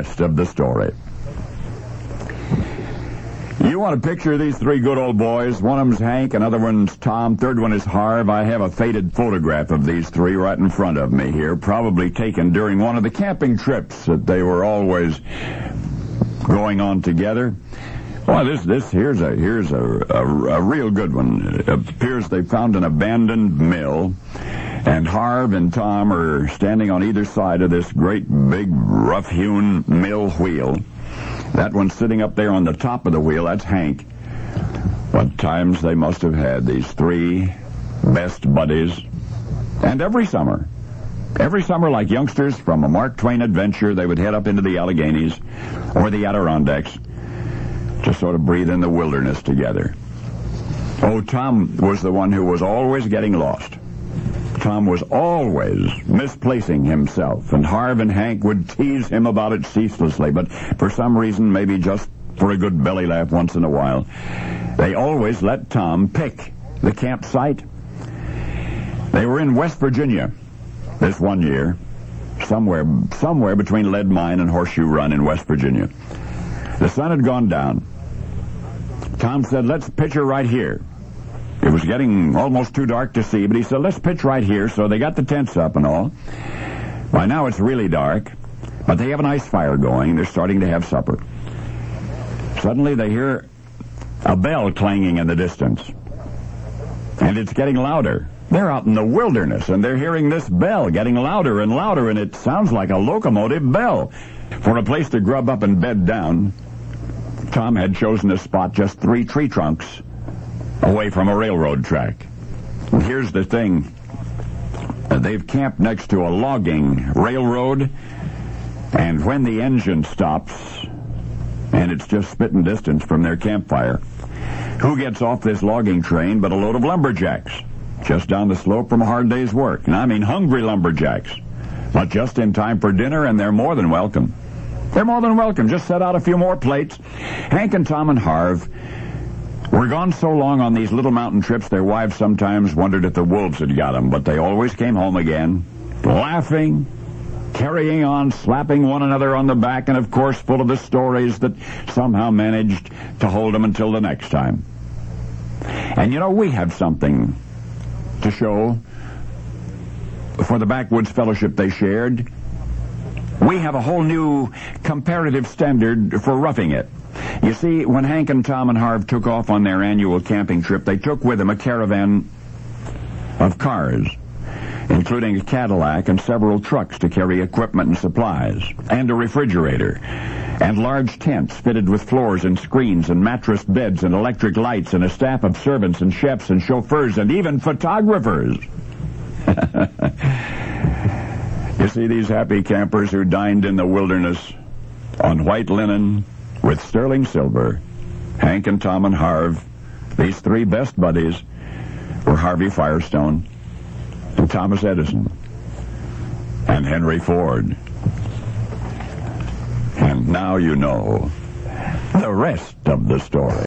rest of the story. You want to picture these three good old boys? One of them's Hank, another one's Tom, third one is Harv. I have a faded photograph of these three right in front of me here, probably taken during one of the camping trips that they were always going on together. Well, here's a real good one. It appears they found an abandoned mill, and Harv and Tom are standing on either side of this great big rough-hewn mill wheel. That one sitting up there on the top of the wheel, that's Hank. What times they must have had, these three best buddies. And every summer, like youngsters from a Mark Twain adventure, they would head up into the Alleghenies or the Adirondacks to sort of breathe in the wilderness together. Oh, Tom was the one who was always getting lost. Tom was always misplacing himself, and Harv and Hank would tease him about it ceaselessly, but for some reason, maybe just for a good belly laugh once in a while, they always let Tom pick the campsite. They were in West Virginia this one year, somewhere between Lead Mine and Horseshoe Run in West Virginia. The sun had gone down. Tom said, let's pitch her right here. It was getting almost too dark to see, but he said, let's pitch right here. So they got the tents up and all. By now it's really dark, but they have an ice fire going. They're starting to have supper. Suddenly they hear a bell clanging in the distance, and it's getting louder. They're out in the wilderness, and they're hearing this bell getting louder and louder, and it sounds like a locomotive bell. For a place to grub up and bed down, Tom had chosen a spot just 3 tree trunks away from a railroad track. And here's the thing. They've camped next to a logging railroad, and when the engine stops, and it's just spitting distance from their campfire, who gets off this logging train but a load of lumberjacks just down the slope from a hard day's work? And I mean hungry lumberjacks, but just in time for dinner, and they're more than welcome. They're more than welcome. Just set out a few more plates. Hank and Tom and Harv were gone so long on these little mountain trips, their wives sometimes wondered if the wolves had got them, but they always came home again, laughing, carrying on, slapping one another on the back, and of course full of the stories that somehow managed to hold them until the next time. And you know, we have something to show for the Backwoods Fellowship they shared. We have a whole new comparative standard for roughing it. You see, when Hank and Tom and Harv took off on their annual camping trip, they took with them a caravan of cars, including a Cadillac and several trucks to carry equipment and supplies, and a refrigerator, and large tents fitted with floors and screens and mattress beds and electric lights, and a staff of servants and chefs and chauffeurs and even photographers. You see, these happy campers who dined in the wilderness on white linen with sterling silver, Hank and Tom and Harv, these 3 best buddies, were Harvey Firestone and Thomas Edison and Henry Ford. And now you know the rest of the story.